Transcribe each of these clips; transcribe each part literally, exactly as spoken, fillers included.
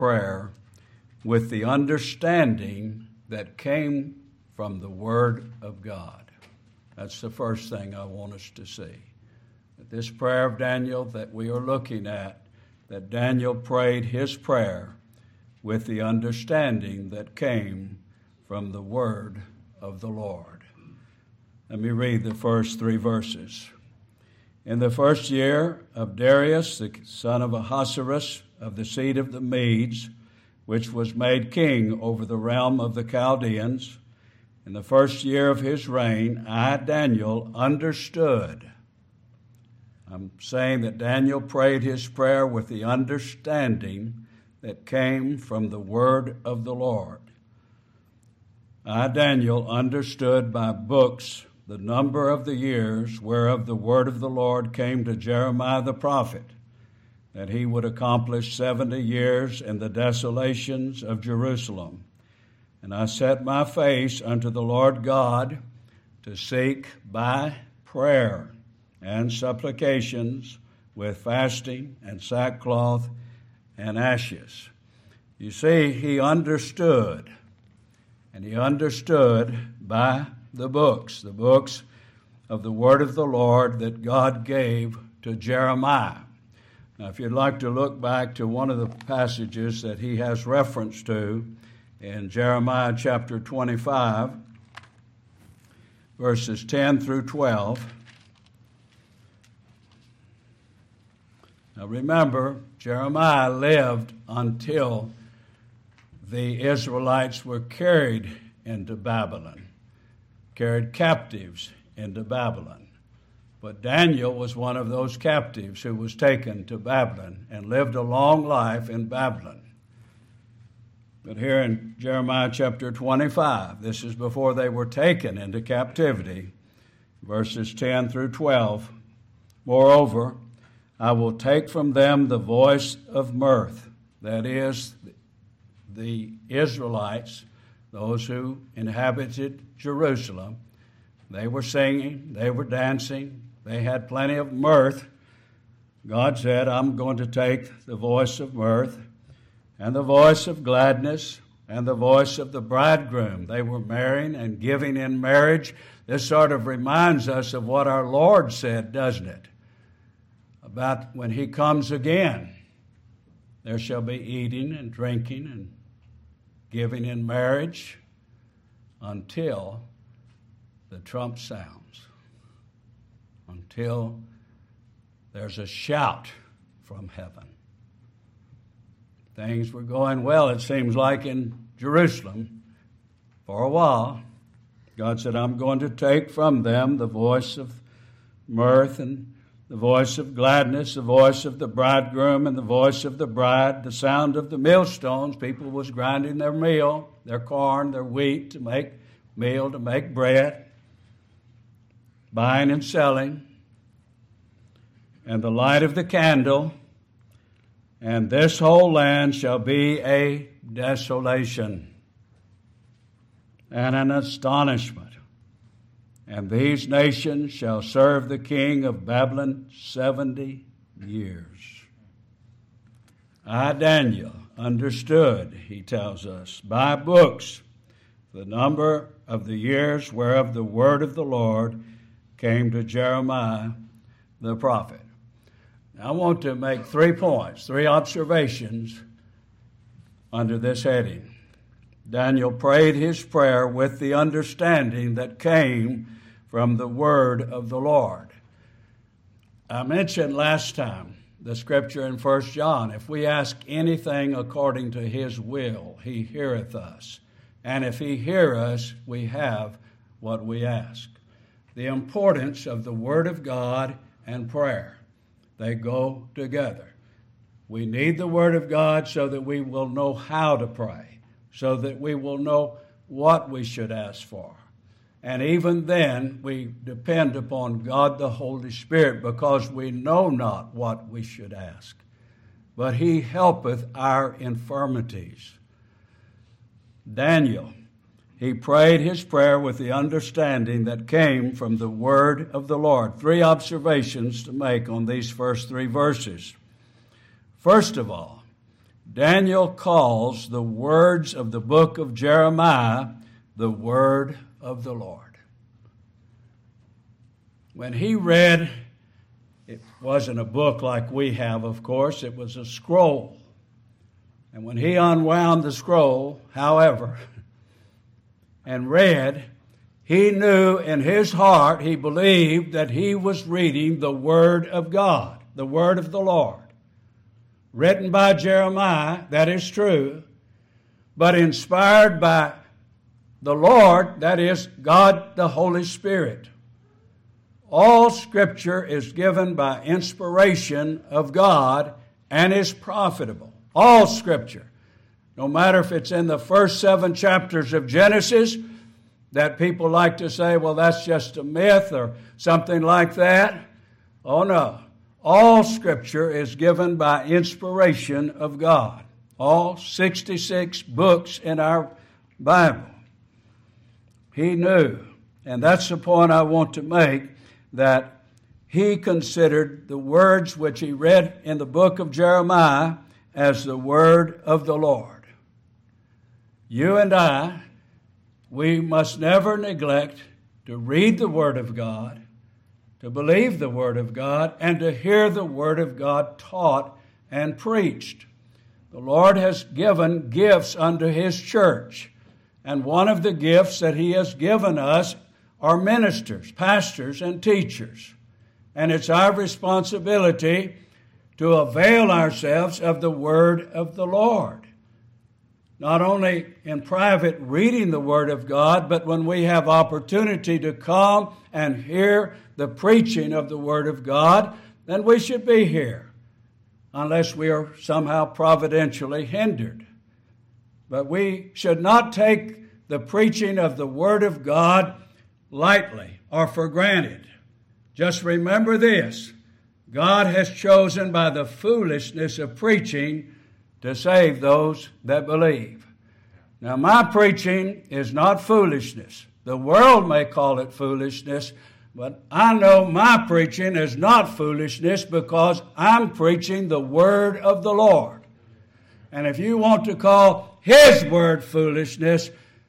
prayer with the understanding that came from the Word of God. That's the first thing I want us to see. That this prayer of Daniel that we are looking at, that Daniel prayed his prayer with the understanding that came from the Word of the Lord. Let me read the first three verses. In the first year of Darius, the son of Ahasuerus, of the seed of the Medes, which was made king over the realm of the Chaldeans, in the first year of his reign, I, Daniel, understood. I'm saying that Daniel prayed his prayer with the understanding that came from the word of the Lord. I, Daniel, understood by books the number of the years whereof the word of the Lord came to Jeremiah the prophet, that he would accomplish seventy years in the desolations of Jerusalem. And I set my face unto the Lord God to seek by prayer and supplications with fasting and sackcloth and ashes. You see, he understood, and he understood by the books, the books of the word of the Lord that God gave to Jeremiah. Now, if you'd like to look back to one of the passages that he has reference to in Jeremiah chapter twenty-five, verses ten through twelve. Now remember, Jeremiah lived until the Israelites were carried into Babylon, carried captives into Babylon. But Daniel was one of those captives who was taken to Babylon and lived a long life in Babylon. But here in Jeremiah chapter twenty-five, this is before they were taken into captivity, verses ten through twelve. Moreover, I will take from them the voice of mirth, that is, the Israelites, those who inhabited Jerusalem. They were singing, they were dancing, they had plenty of mirth. God said, I'm going to take the voice of mirth and the voice of gladness and the voice of the bridegroom. They were marrying and giving in marriage. This sort of reminds us of what our Lord said, doesn't it? About when he comes again, there shall be eating and drinking and giving in marriage until the trump sounds, until there's a shout from heaven. Things were going well, it seems like, in Jerusalem for a while. God said, I'm going to take from them the voice of mirth and the voice of gladness, the voice of the bridegroom and the voice of the bride, the sound of the millstones. People was grinding their meal, their corn, their wheat to make meal, to make bread, buying and selling, and the light of the candle, and this whole land shall be a desolation and an astonishment. And these nations shall serve the king of Babylon seventy years. I, Daniel, understood, he tells us, by books the number of the years whereof the word of the Lord came to Jeremiah the prophet. Now, I want to make three points, three observations under this heading. Daniel prayed his prayer with the understanding that came from the word of the Lord. I mentioned last time the scripture in First John, if we ask anything according to his will, he heareth us. And if he hear us, we have what we ask. The importance of the word of God and prayer. They go together. We need the word of God so that we will know how to pray, so that we will know what we should ask for. And even then, we depend upon God the Holy Spirit, because we know not what we should ask. But he helpeth our infirmities. Daniel, he prayed his prayer with the understanding that came from the word of the Lord. Three observations to make on these first three verses. First of all, Daniel calls the words of the book of Jeremiah the word of the Lord. When he read, it wasn't a book like we have, of course, it was a scroll. And when he unwound the scroll, however, and read, he knew in his heart, he believed that he was reading the Word of God, the Word of the Lord. Written by Jeremiah, that is true, but inspired by the Lord, that is God the Holy Spirit. All Scripture is given by inspiration of God and is profitable. All Scripture. No matter if it's in the first seven chapters of Genesis, that people like to say, well, that's just a myth or something like that. Oh, no. All Scripture is given by inspiration of God. All sixty-six books in our Bible. He knew, and that's the point I want to make, that he considered the words which he read in the book of Jeremiah as the word of the Lord. You and I, we must never neglect to read the Word of God, to believe the Word of God, and to hear the Word of God taught and preached. The Lord has given gifts unto His church, and one of the gifts that He has given us are ministers, pastors, and teachers. And it's our responsibility to avail ourselves of the Word of the Lord. Not only in private reading the Word of God, but when we have opportunity to come and hear the preaching of the Word of God, then we should be here, unless we are somehow providentially hindered. But we should not take the preaching of the Word of God lightly or for granted. Just remember this: God has chosen by the foolishness of preaching to save those that believe. Now, my preaching is not foolishness. The world may call it foolishness, but I know my preaching is not foolishness because I'm preaching the Word of the Lord. And if you want to call His Word foolishness,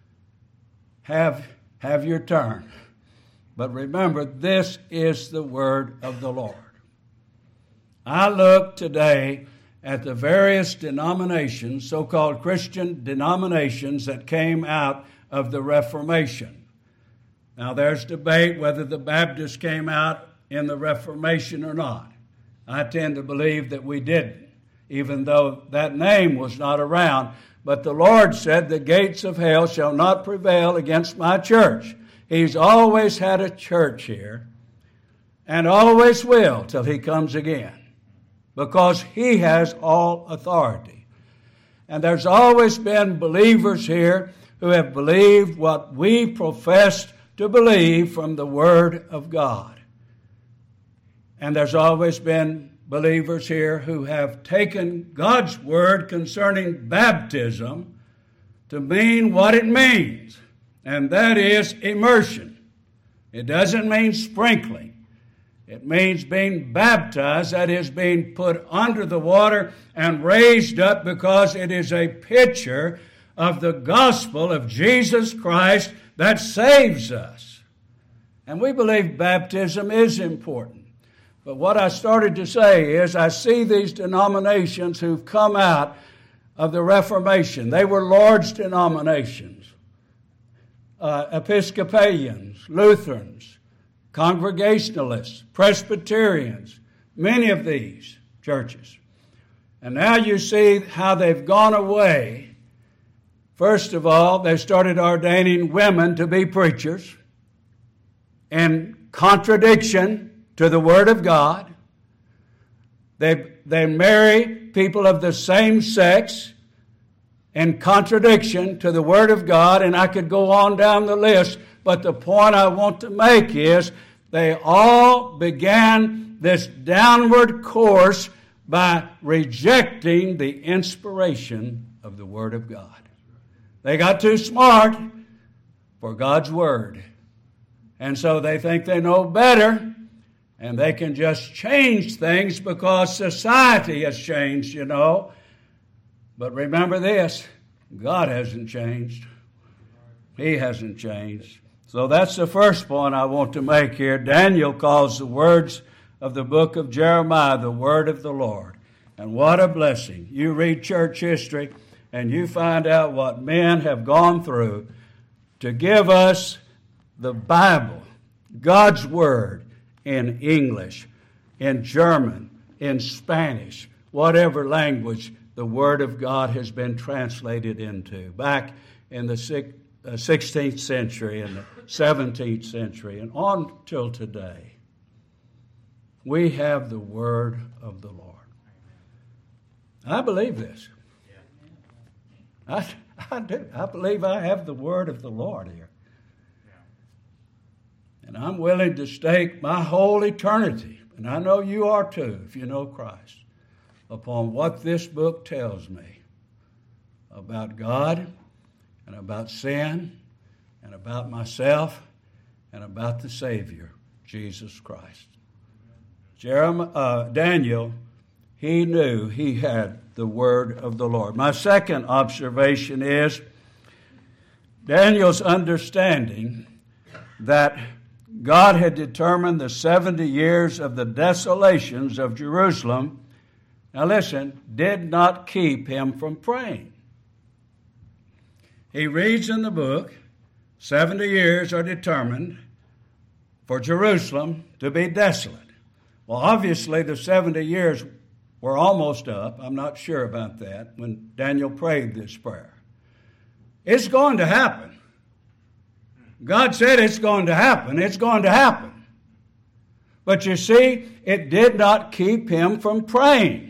have, have your turn. But remember, this is the Word of the Lord. I look today at the various denominations, so-called Christian denominations that came out of the Reformation. Now, there's debate whether the Baptists came out in the Reformation or not. I tend to believe that we didn't, even though that name was not around. But the Lord said, the gates of hell shall not prevail against my church. He's always had a church here, and always will till He comes again, because He has all authority. And there's always been believers here who have believed what we professed to believe from the Word of God. And there's always been believers here who have taken God's Word concerning baptism to mean what it means, and that is immersion. It doesn't mean sprinkling. It means being baptized, that is, being put under the water and raised up, because it is a picture of the gospel of Jesus Christ that saves us. And we believe baptism is important. But what I started to say is I see these denominations who've come out of the Reformation. They were Lord's denominations, uh, Episcopalians, Lutherans, Congregationalists, Presbyterians, many of these churches. And now you see how they've gone away. First of all, they started ordaining women to be preachers in contradiction to the Word of God. They, they marry people of the same sex in contradiction to the Word of God, and I could go on down the list. But the point I want to make is they all began this downward course by rejecting the inspiration of the Word of God. They got too smart for God's Word. And so they think they know better, and they can just change things because society has changed, you know. But remember this, God hasn't changed. He hasn't changed. So that's the first point I want to make here. Daniel calls the words of the book of Jeremiah the word of the Lord. And what a blessing. You read church history and you find out what men have gone through to give us the Bible, God's word, in English, in German, in Spanish, whatever language the word of God has been translated into. Back in the sixteenth century and the seventeenth century and on till today, we have the word of the Lord. I believe this. I, I do. I believe I have the word of the Lord here. And I'm willing to stake my whole eternity, and I know you are too if you know Christ, upon what this book tells me about God and about sin and about myself and about the Savior, Jesus Christ. Jeremiah, uh, Daniel, he knew he had the word of the Lord. My second observation is Daniel's understanding that God had determined the seventy years of the desolations of Jerusalem, now listen, did not keep him from praying. He reads in the book, seventy years are determined for Jerusalem to be desolate. Well, obviously the seventy years were almost up. I'm not sure about that when Daniel prayed this prayer. It's going to happen. God said it's going to happen. It's going to happen. But you see, it did not keep him from praying.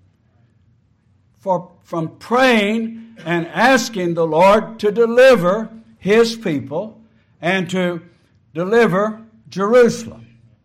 For from praying and asking the Lord to deliver his people and to deliver Jerusalem.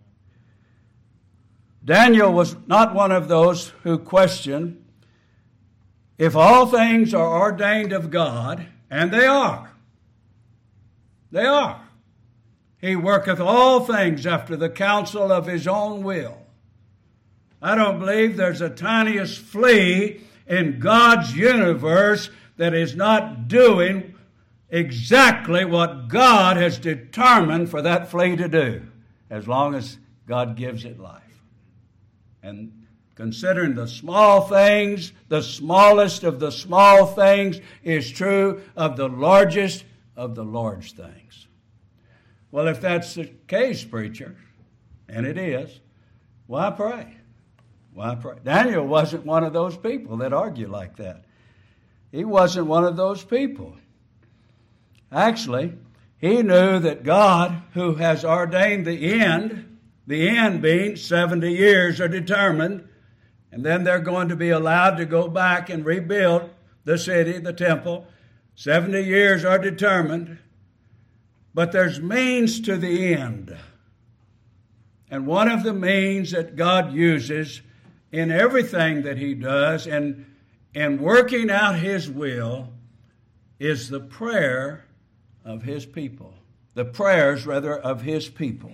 Daniel was not one of those who questioned if all things are ordained of God, and they are. They are. He worketh all things after the counsel of his own will. I don't believe there's a tiniest flea in God's universe that is not doing exactly what God has determined for that flea to do, as long as God gives it life. And considering the small things, the smallest of the small things is true of the largest of the large things. Well, if that's the case, preacher, and it is, why pray? Why pray? Daniel wasn't one of those people that argue like that. He wasn't one of those people. Actually, he knew that God, who has ordained the end, the end being seventy years are determined, and then they're going to be allowed to go back and rebuild the city, the temple. seventy years are determined, but there's means to the end. And one of the means that God uses in everything that he does and in working out his will is the prayer of his people. The prayers, rather, of his people.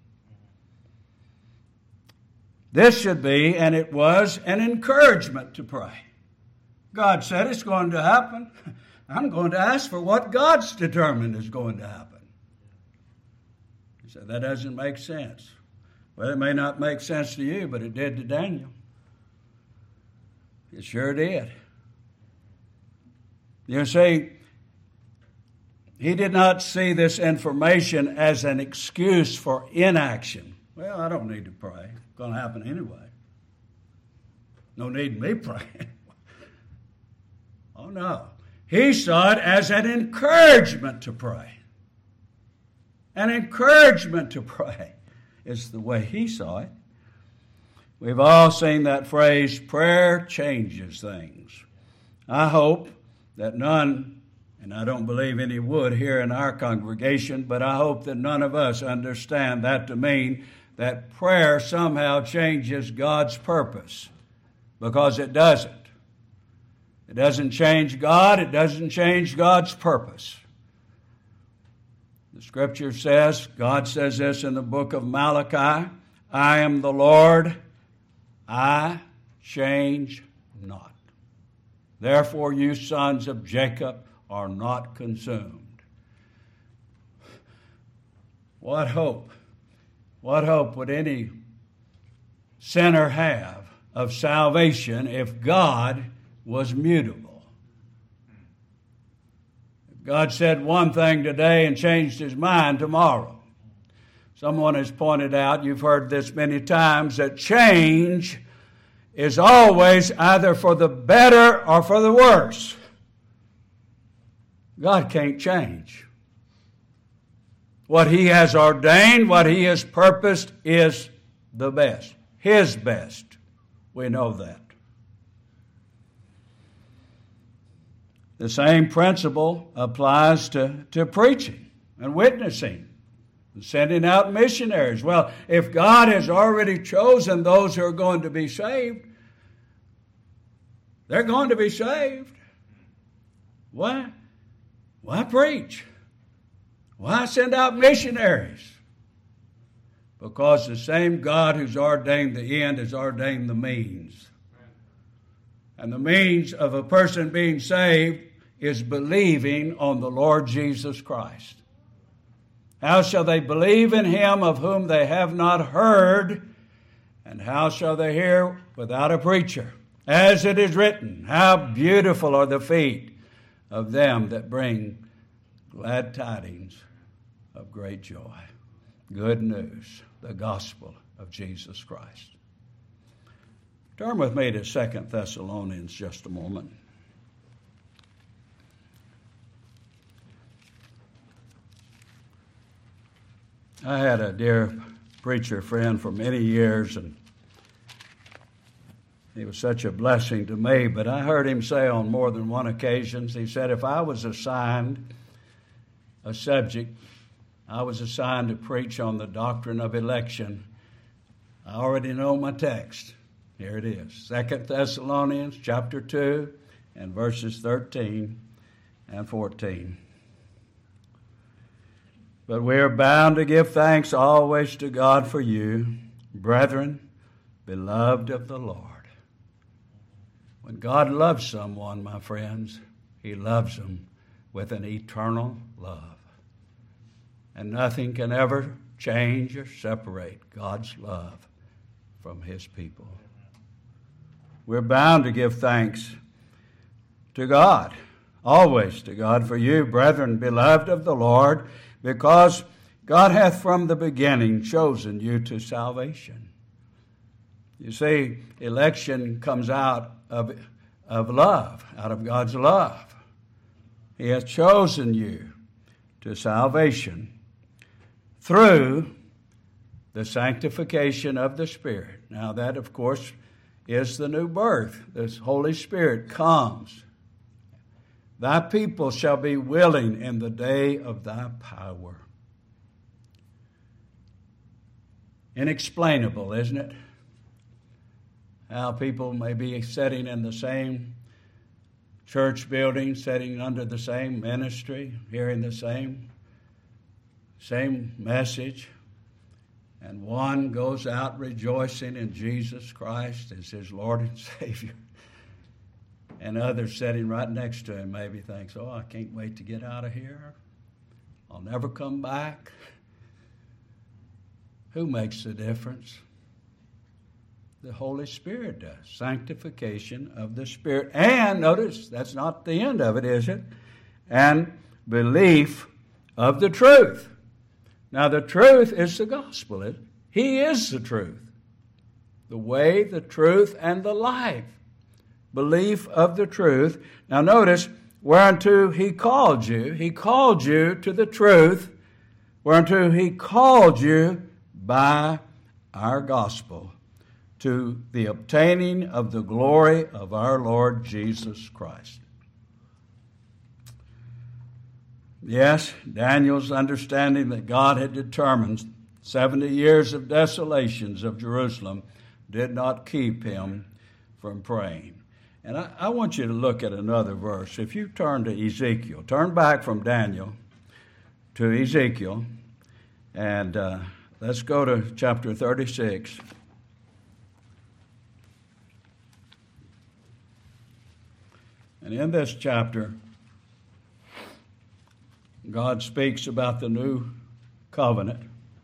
This should be, and it was, an encouragement to pray. God said it's going to happen. I'm going to ask for what God's determined is going to happen. He said, that doesn't make sense. Well, it may not make sense to you, but it did to Daniel. It sure did. You see, he did not see this information as an excuse for inaction. Well, I don't need to pray. It's going to happen anyway. No need in me praying. Oh, no. He saw it as an encouragement to pray. An encouragement to pray is the way he saw it. We've all seen that phrase, prayer changes things. I hope that none, and I don't believe any would here in our congregation, but I hope that none of us understand that to mean that prayer somehow changes God's purpose, because it doesn't. It doesn't change God. It doesn't change God's purpose. The Scripture says, God says this in the book of Malachi, I am the Lord, I change not. Therefore you sons of Jacob are not consumed. What hope, what hope would any sinner have of salvation if God was mutable? If God said one thing today and changed his mind tomorrow. Someone has pointed out, you've heard this many times, that change is always either for the better or for the worse. God can't change. What he has ordained, what he has purposed is the best. His best. We know that. The same principle applies to, to preaching and witnessing and sending out missionaries. Well, if God has already chosen those who are going to be saved, they're going to be saved. Why? Why preach? Why send out missionaries? Because the same God who's ordained the end has ordained the means. And the means of a person being saved is believing on the Lord Jesus Christ. How shall they believe in him of whom they have not heard? And how shall they hear without a preacher? As it is written, how beautiful are the feet of them that bring glad tidings of great joy. Good news, the gospel of Jesus Christ. Turn with me to Second Thessalonians just a moment. I had a dear preacher friend for many years, and he was such a blessing to me, but I heard him say on more than one occasion, he said, if I was assigned a subject, I was assigned to preach on the doctrine of election, I already know my text. Here it is, Second Thessalonians chapter two and verses thirteen and fourteen. But we are bound to give thanks always to God for you, brethren, beloved of the Lord. When God loves someone, my friends, he loves them with an eternal love. And nothing can ever change or separate God's love from his people. We're bound to give thanks to God, always to God for you, brethren, beloved of the Lord, because God hath from the beginning chosen you to salvation. You see, election comes out of, of love, out of God's love. He hath chosen you to salvation through the sanctification of the Spirit. Now that, of course, is the new birth. The Holy Spirit comes. Thy people shall be willing in the day of thy power. Inexplainable, isn't it? How people may be sitting in the same church building, sitting under the same ministry, hearing the same, same message, and one goes out rejoicing in Jesus Christ as his Lord and Savior. And others sitting right next to him maybe thinks, oh, I can't wait to get out of here. I'll never come back. Who makes the difference? The Holy Spirit does. Sanctification of the Spirit. And notice, that's not the end of it, is it? And belief of the truth. Now, the truth is the gospel. It, he is the truth. The way, the truth, and the life. Belief of the truth. Now notice, whereunto he called you. He called you to the truth, whereunto he called you by our gospel, to the obtaining of the glory of our Lord Jesus Christ. Yes, Daniel's understanding that God had determined seventy years of desolations of Jerusalem did not keep him from praying. And I, I want you to look at another verse. If you turn to Ezekiel, turn back from Daniel to Ezekiel, and uh, let's go to chapter thirty-six. And in this chapter, God speaks about the new covenant,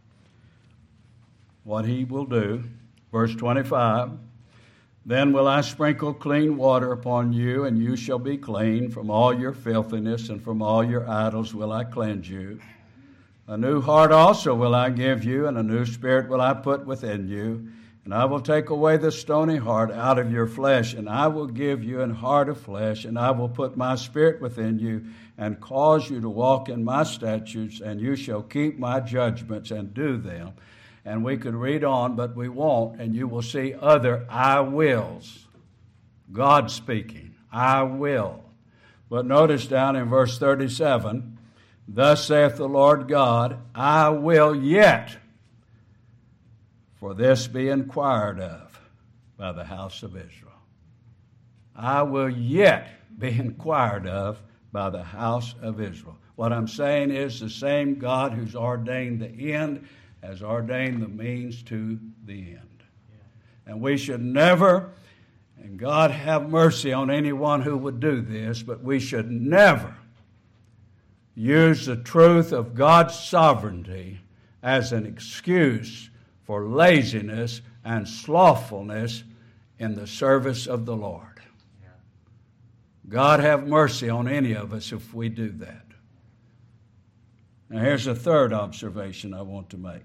what he will do. Verse twenty-five, then will I sprinkle clean water upon you, and you shall be clean. From all your filthiness and from all your idols will I cleanse you. A new heart also will I give you, and a new spirit will I put within you. And I will take away the stony heart out of your flesh, and I will give you an heart of flesh, and I will put my spirit within you, and cause you to walk in my statutes, and you shall keep my judgments and do them. And we could read on, but we won't, and you will see other I wills. God speaking, I will. But notice down in verse thirty-seven, thus saith the Lord God, I will yet for this be inquired of by the house of Israel. I will yet be inquired of by the house of Israel. What I'm saying is the same God who's ordained the end has ordained the means to the end. And we should never, and God have mercy on anyone who would do this, but we should never use the truth of God's sovereignty as an excuse for laziness and slothfulness in the service of the Lord. God have mercy on any of us if we do that. Now here's a third observation I want to make.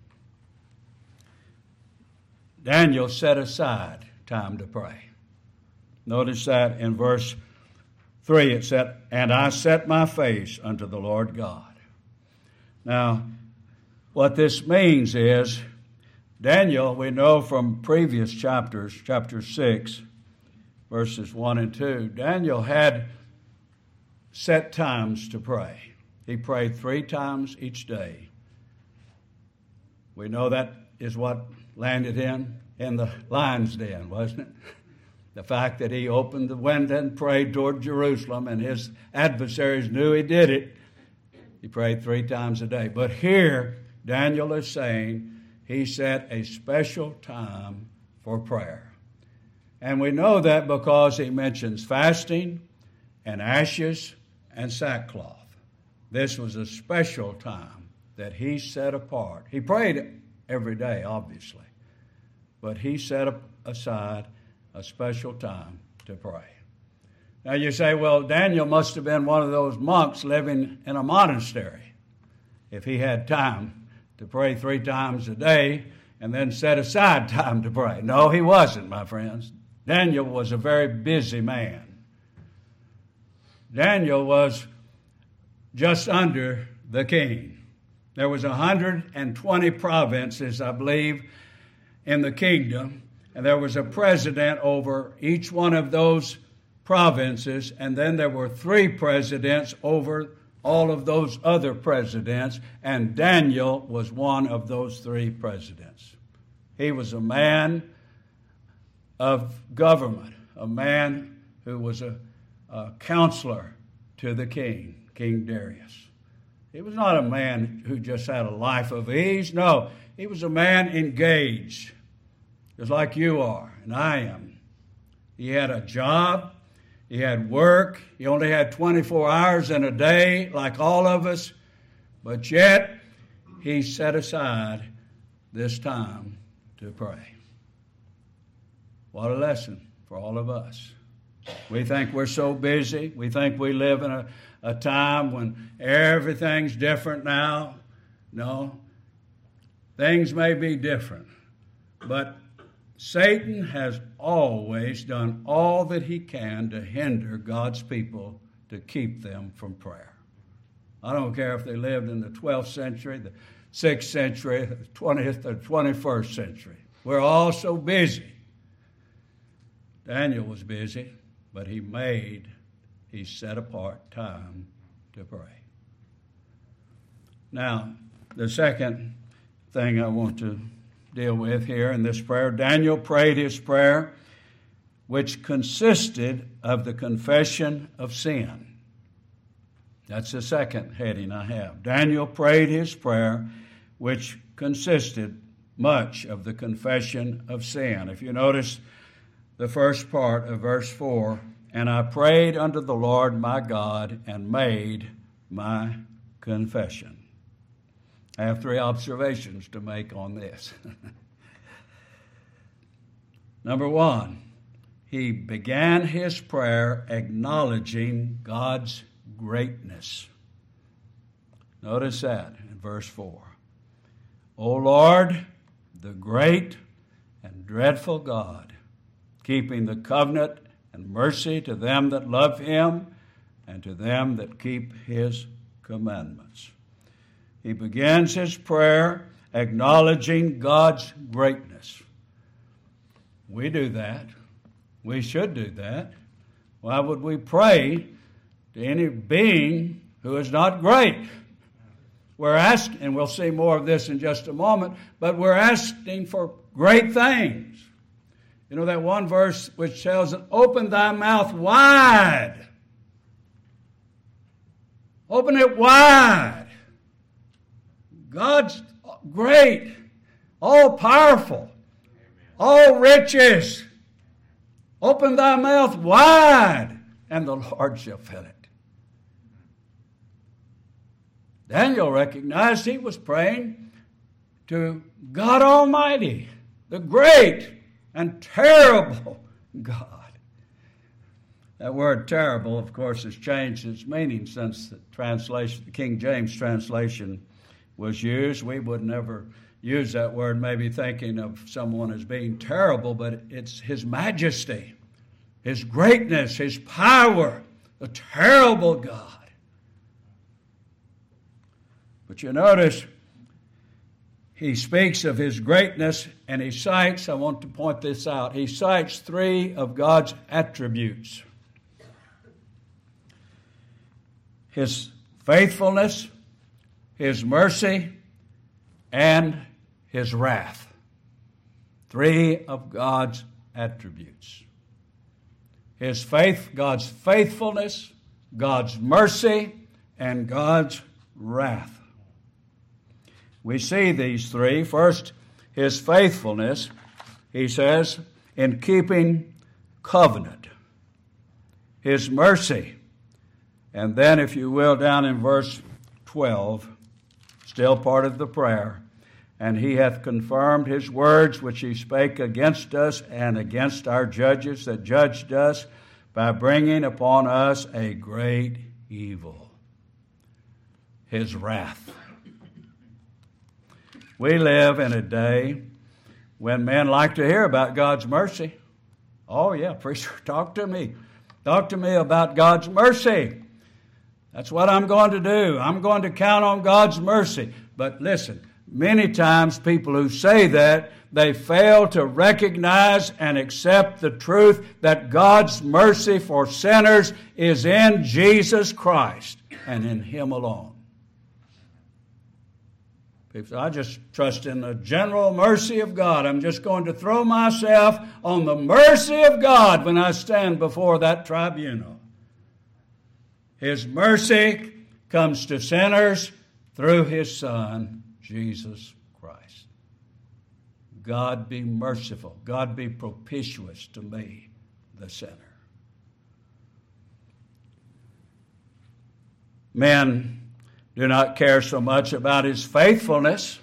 Daniel set aside time to pray. Notice that in verse three it said, and I set my face unto the Lord God. Now, what this means is, Daniel, we know from previous chapters, chapter six, verses one and two, Daniel had set times to pray. He prayed three times each day. We know that is what landed him in the lion's den, wasn't it? The fact that he opened the window and prayed toward Jerusalem, and his adversaries knew he did it. He prayed three times a day. But here, Daniel is saying he set a special time for prayer. And we know that because he mentions fasting and ashes and sackcloth. This was a special time that he set apart. He prayed every day, obviously, but he set aside a special time to pray. Now you say, well, Daniel must have been one of those monks living in a monastery if he had time to pray three times a day and then set aside time to pray. No, he wasn't, my friends. Daniel was a very busy man. Daniel was just under the king. There was one hundred twenty provinces, I believe, in the kingdom, and there was a president over each one of those provinces, and then there were three presidents over all of those other presidents, and Daniel was one of those three presidents. He was a man of government, a man who was a, a counselor to the king, King Darius. He was not a man who just had a life of ease. No, he was a man engaged, just like you are and I am. He had a job. He had work. He only had twenty-four hours in a day, like all of us. But yet, he set aside this time to pray. What a lesson for all of us. We think we're so busy. We think we live in a, a time when everything's different now. No, things may be different. But Satan has always done all that he can to hinder God's people, to keep them from prayer. I don't care if they lived in the twelfth century, the sixth century, the twentieth, or twenty-first century. We're all so busy. Daniel was busy, but he made, he set apart time to pray. Now, the second thing I want to deal with here in this prayer, Daniel prayed his prayer, which consisted of the confession of sin. That's the second heading I have. Daniel prayed his prayer, which consisted much of the confession of sin. If you notice the first part of verse four, And I prayed unto the Lord my God and made my confession. I have three observations to make on this. Number one, he began his prayer acknowledging God's greatness. Notice that in verse four. O Lord, the great and dreadful God, keeping the covenant and mercy to them that love him and to them that keep his commandments. He begins his prayer acknowledging God's greatness. We do that. We should do that. Why would we pray to any being who is not great? We're asking, and we'll see more of this in just a moment, but we're asking for great things. You know that one verse which tells us, open thy mouth wide. Open it wide. God's great, all-powerful, all riches. Open thy mouth wide, and the Lord shall fill it. Daniel recognized he was praying to God Almighty, the great and terrible God. That word terrible, of course, has changed its meaning since the translation, the King James translation was used. We would never use that word, maybe thinking of someone as being terrible, but it's his majesty, his greatness, his power, the terrible God. But you notice he speaks of his greatness, and he cites, I want to point this out, he cites three of God's attributes. His faithfulness, his mercy, and his wrath. Three of God's attributes. His faith, God's faithfulness, God's mercy, and God's wrath. We see these three. First, his faithfulness, he says, in keeping covenant. His mercy. And then, if you will, down in verse twelve, still part of the prayer, and he hath confirmed his words which he spake against us and against our judges that judged us, by bringing upon us a great evil, his wrath. We live in a day when men like to hear about God's mercy. Oh yeah, preacher, talk to me. Talk to me about God's mercy. That's what I'm going to do. I'm going to count on God's mercy. But listen, many times people who say that, they fail to recognize and accept the truth that God's mercy for sinners is in Jesus Christ and in Him alone. People say, I just trust in the general mercy of God. I'm just going to throw myself on the mercy of God when I stand before that tribunal. His mercy comes to sinners through His Son, Jesus Christ. God be merciful. God be propitious to me, the sinner. Men do not care so much about His faithfulness,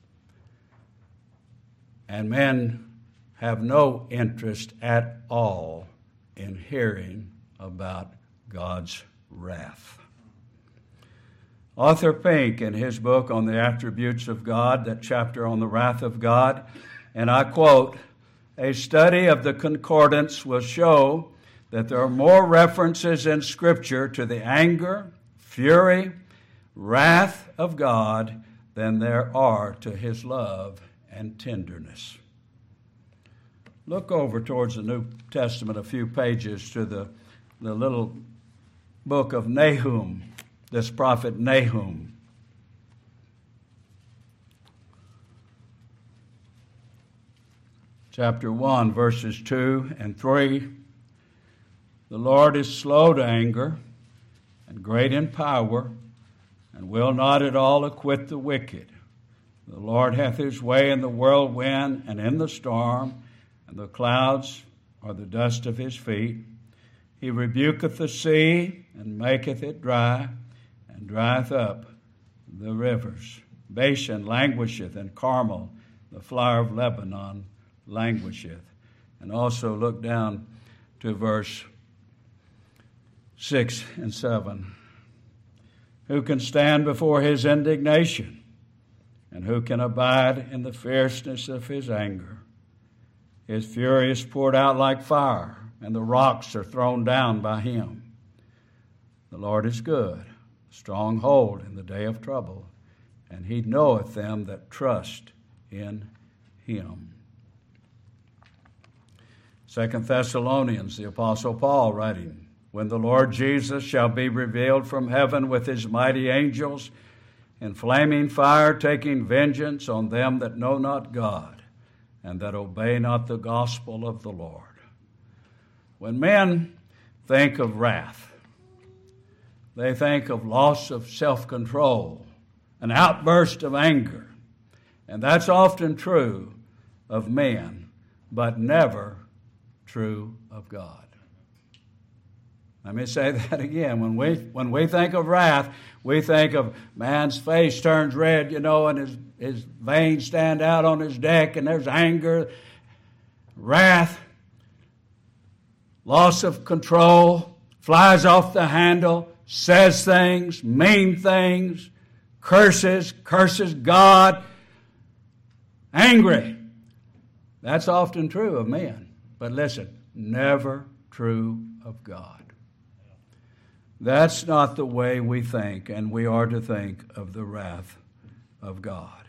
and men have no interest at all in hearing about God's wrath. Arthur Pink, in his book on the attributes of God, that chapter on the wrath of God, and I quote, a study of the concordance will show that there are more references in Scripture to the anger, fury, wrath of God than there are to His love and tenderness. Look over towards the New Testament a few pages to the, the little book of Nahum, this prophet Nahum. Chapter one, verses two and three. The Lord is slow to anger and great in power, and will not at all acquit the wicked. The Lord hath His way in the whirlwind and in the storm, and the clouds are the dust of His feet. He rebuketh the sea, and maketh it dry, and drieth up the rivers. Bashan languisheth, and Carmel, the flower of Lebanon, languisheth. And also look down to verse six and seven. Who can stand before his indignation? And who can abide in the fierceness of his anger? His fury is poured out like fire, and the rocks are thrown down by him. The Lord is good, strong hold in the day of trouble, and he knoweth them that trust in him. Second Thessalonians, the Apostle Paul writing, when the Lord Jesus shall be revealed from heaven with his mighty angels, in flaming fire, taking vengeance on them that know not God, and that obey not the gospel of the Lord. When men think of wrath, they think of loss of self-control, an outburst of anger. And that's often true of men, but never true of God. Let me say that again. When we when we think of wrath, we think of man's face turns red, you know, and his, his veins stand out on his neck, and there's anger, wrath, loss of control, flies off the handle, says things, mean things, curses, curses God, angry. That's often true of men. But listen, never true of God. That's not the way we think, and we are to think of the wrath of God.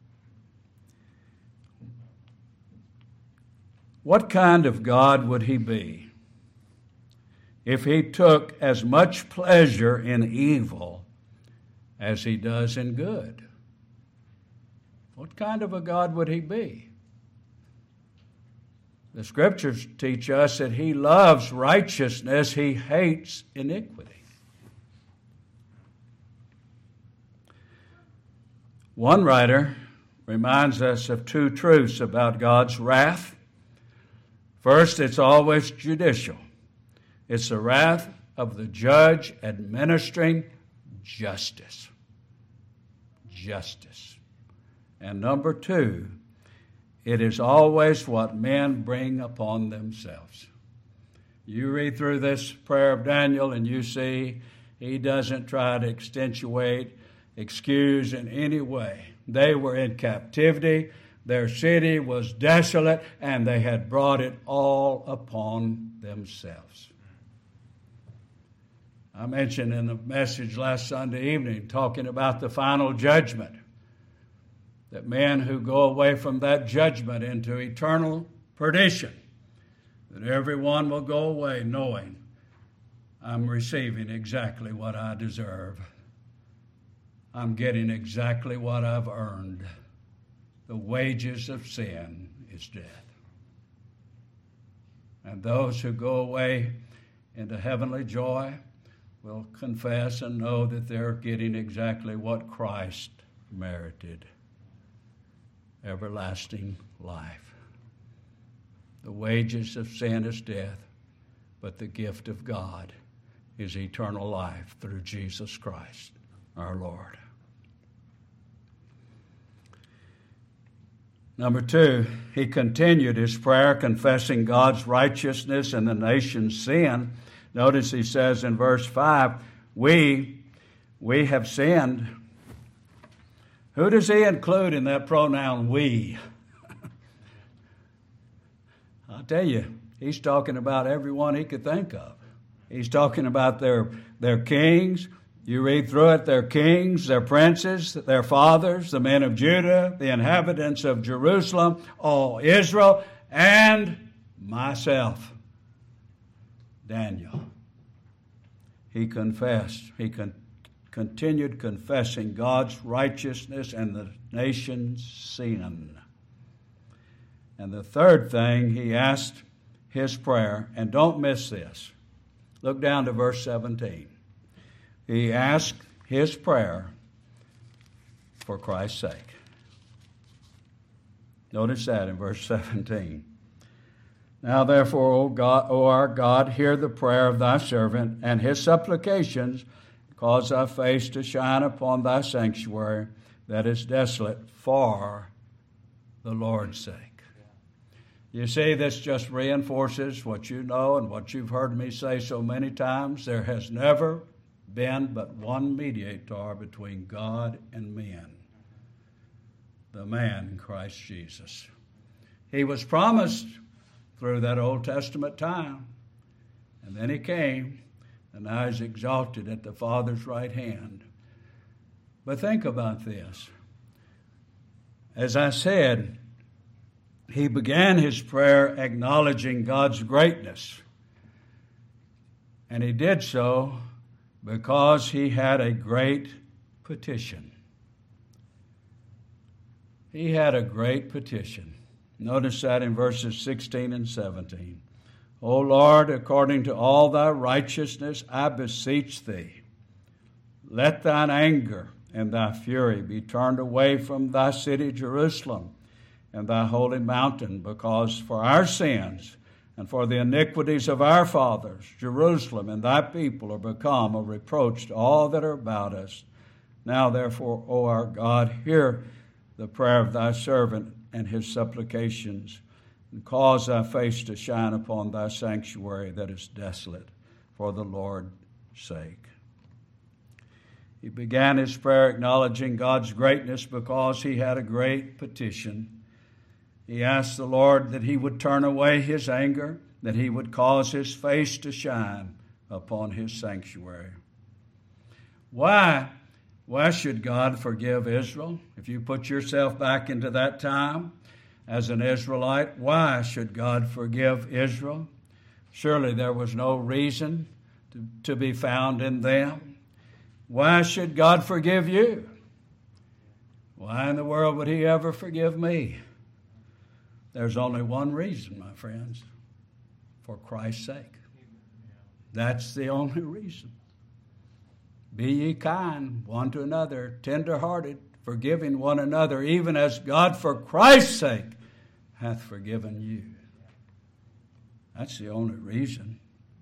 What kind of God would he be if he took as much pleasure in evil as he does in good? What kind of a God would he be? The Scriptures teach us that he loves righteousness, he hates iniquity. One writer reminds us of two truths about God's wrath. First, it's always judicial. It's the wrath of the judge administering justice. Justice. And number two, it is always what men bring upon themselves. You read through this prayer of Daniel and you see he doesn't try to extenuate, excuse in any way. They were in captivity. Their city was desolate, and they had brought it all upon themselves. I mentioned in the message last Sunday evening, talking about the final judgment, that men who go away from that judgment into eternal perdition, that everyone will go away knowing I'm receiving exactly what I deserve. I'm getting exactly what I've earned. The wages of sin is death. And those who go away into heavenly joy will confess and know that they're getting exactly what Christ merited. Everlasting life. The wages of sin is death, but the gift of God is eternal life through Jesus Christ, our Lord. Number two, he continued his prayer confessing God's righteousness and the nation's sin. Notice he says in verse five, we, we have sinned. Who does he include in that pronoun we? I'll tell you, he's talking about everyone he could think of. He's talking about their, their kings. You read through it, their kings, their princes, their fathers, the men of Judah, the inhabitants of Jerusalem, all Israel, and myself, Daniel. He confessed. He con- continued confessing God's righteousness and the nation's sin. And the third thing, he asked his prayer, and don't miss this. Look down to verse seventeen. He asked his prayer for Christ's sake. Notice that in verse seventeen. Now therefore, O God, O our God, hear the prayer of thy servant and his supplications, cause thy face to shine upon thy sanctuary that is desolate for the Lord's sake. You see, this just reinforces what you know and what you've heard me say so many times. There has never been but one mediator between God and men, the man Christ Jesus. He was promised through that Old Testament time, and then he came, and now he's exalted at the Father's right hand. But think about this. As I said, he began his prayer acknowledging God's greatness, and he did so because he had a great petition. He had a great petition. Notice that in verses sixteen and seventeen. O Lord, according to all thy righteousness, I beseech thee, let thine anger and thy fury be turned away from thy city Jerusalem and thy holy mountain, because for our sins and for the iniquities of our fathers, Jerusalem and thy people are become a reproach to all that are about us. Now therefore, O our God, hear the prayer of thy servant and his supplications, and cause thy face to shine upon thy sanctuary that is desolate for the Lord's sake. He began his prayer acknowledging God's greatness because he had a great petition. He asked the Lord that he would turn away his anger, that he would cause his face to shine upon his sanctuary. Why? Why should God forgive Israel? If you put yourself back into that time as an Israelite, why should God forgive Israel? Surely there was no reason to, to be found in them. Why should God forgive you? Why in the world would he ever forgive me? There's only one reason, my friends, for Christ's sake. That's the only reason. Be ye kind one to another, tender-hearted, forgiving one another, even as God for Christ's sake hath forgiven you. That's the only reason.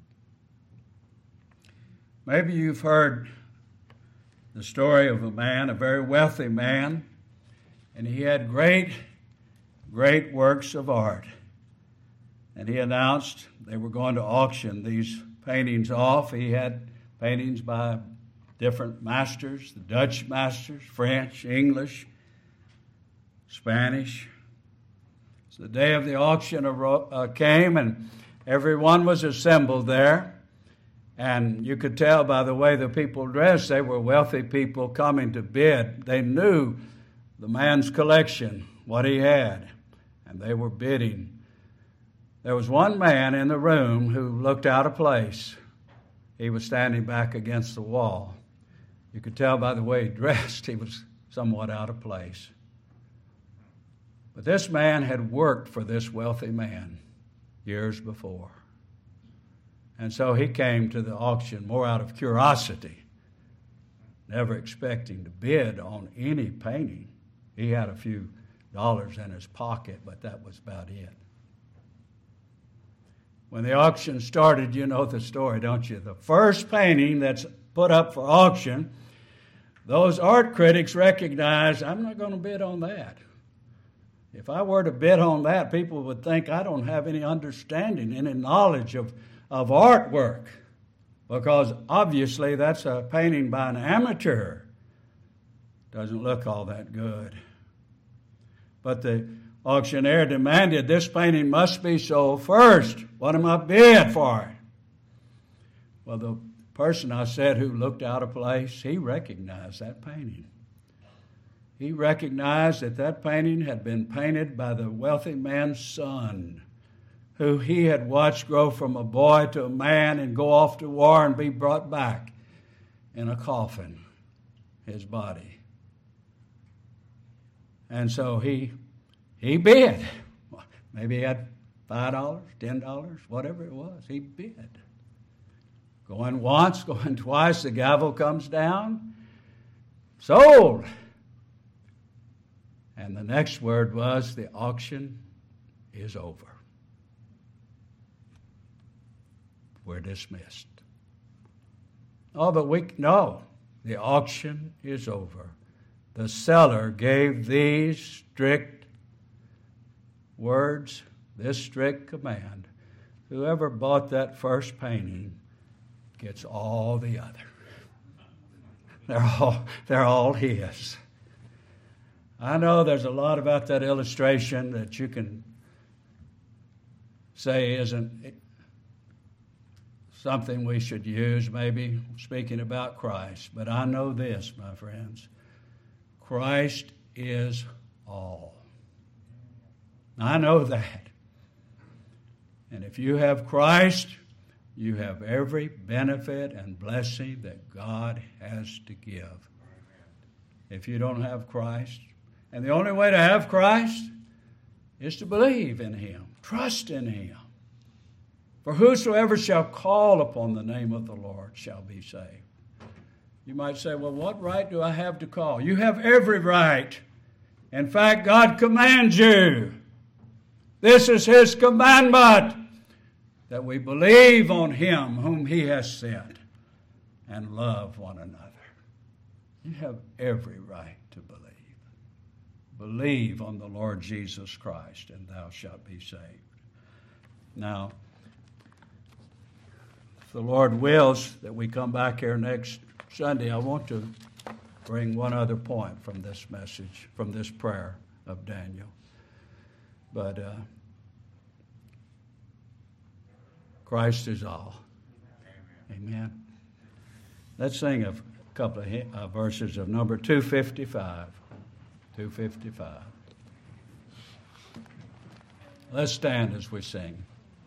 Maybe you've heard the story of a man, a very wealthy man, and he had great, great works of art. And he announced they were going to auction these paintings off. He had paintings by different masters, the Dutch masters, French, English, Spanish. So the day of the auction uh, came, and everyone was assembled there. And you could tell by the way the people dressed, they were wealthy people coming to bid. They knew the man's collection, what he had, and they were bidding. There was one man in the room who looked out of place. He was standing back against the wall. You could tell by the way he dressed, he was somewhat out of place. But this man had worked for this wealthy man years before. And so he came to the auction more out of curiosity, never expecting to bid on any painting. He had a few dollars in his pocket, but that was about it. When the auction started, you know the story, don't you? The first painting that's put up for auction, those art critics recognized, I'm not going to bid on that. If I were to bid on that, people would think I don't have any understanding, any knowledge of, of artwork, because obviously that's a painting by an amateur. Doesn't look all that good. But the auctioneer demanded this painting must be sold first. What am I bid for it? Well, the person I said who looked out of place, he recognized that painting. He recognized that that painting had been painted by the wealthy man's son, who he had watched grow from a boy to a man and go off to war and be brought back in a coffin, his body. And so he he bid. Maybe he had five dollars, ten dollars, whatever it was. He bid. Going once, going twice, the gavel comes down. Sold. And the next word was, the auction is over. we're dismissed. Oh, but we, no, the auction is over. The seller gave these strict words, this strict command. Whoever bought that first painting gets all the other. They're all, they're all his. I know there's a lot about that illustration that you can say isn't something we should use, maybe, speaking about Christ. But I know this, my friends. Christ is all. I know that. And if you have Christ, you have every benefit and blessing that God has to give. If you don't have Christ, and the only way to have Christ is to believe in Him, trust in Him. For whosoever shall call upon the name of the Lord shall be saved. You might say, well, what right do I have to call? You have every right. In fact, God commands you. This is His commandment, that we believe on Him whom He has sent and love one another. You have every right to believe. Believe on the Lord Jesus Christ, and thou shalt be saved. Now, if the Lord wills that we come back here next Sunday, I want to bring one other point from this message, from this prayer of Daniel. But uh, Christ is all. Amen. Amen. Let's sing a couple of uh, verses of number two fifty-five. two fifty-five. Let's stand as we sing.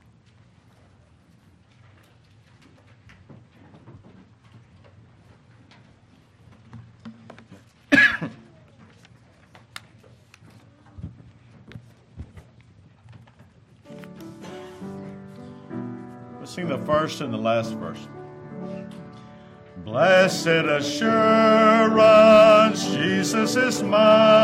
Let's sing the first and the last verse. Blessed assurance, Jesus is mine.